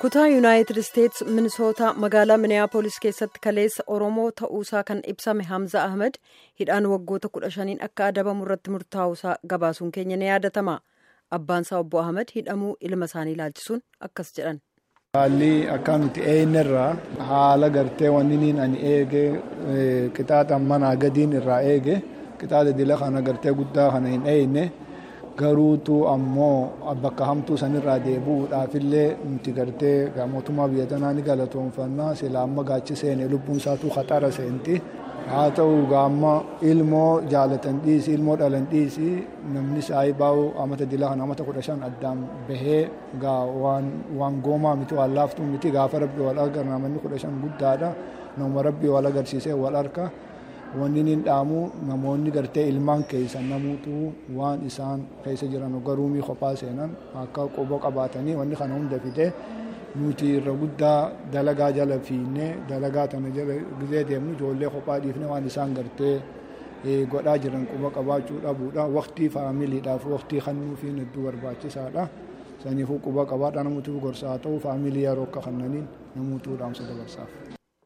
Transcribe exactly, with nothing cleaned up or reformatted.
kutaa yuunaayitid isteets minisootaa magaalaa miniyaapolis keessatti kaleessa oromoo ta'uusaa kan ibsame Hamza Ahmed hidhaan waggoota kudha shaniin akka adabamu irratti murtaa'uusaa gabaasuun keenya ni yaadatama. Abbaan isaa obbo Ahmed hidhamuu ilma isaanii ilaalchisuun akkas jedhan. Haalli akka nuti eenyirraa haala gartee wanni ani eege qixaaxa manaa gadiin irraa eege qixaaxa dila kana gartee guddaa kana hin eeyne garuutu ammoo bakka hamtuu sanirraa deebi'uudhaafillee nuti gartee mootummaa biyya tanaa ni galatoonfannaa silaa amma gaachi seene lubbuun isaatu khaxara seenti. Haa ta'u gaamma ilmoo jaalatan dhiisi ilmoo dhalan dhiisi namni saayii baa'u amata dila kana amata kudha shan addaan bahee gaa waan waan goomaa miti waan laaftuu miti gaafa rabbi wal arga namanni kudha shan guddaadha nama rabbi wal agarsiisee wal arka wanni hin dhaamu namoonni gartee ilmaan keessa namuutu waan isaan keessa jiran garuumii kophaa seenan akka qobo qabaatanii wanni kana hunda fide nuti irra guddaa dalagaa jala fiinne dalagaa tana jala gizee deemnu ijoollee kophaa dhiifne waan isaan gartee godhaa jiran quba qabaachuu dhabuudha. Waqtii faamiliidhaaf waqtii kennuufiin hedduu barbaachisaadha. Saniifuu quba qabaadha namuutu gorsaa ta'u faamilii yeroo akka kannaniin namuutu dhaamsa dabarsaaf.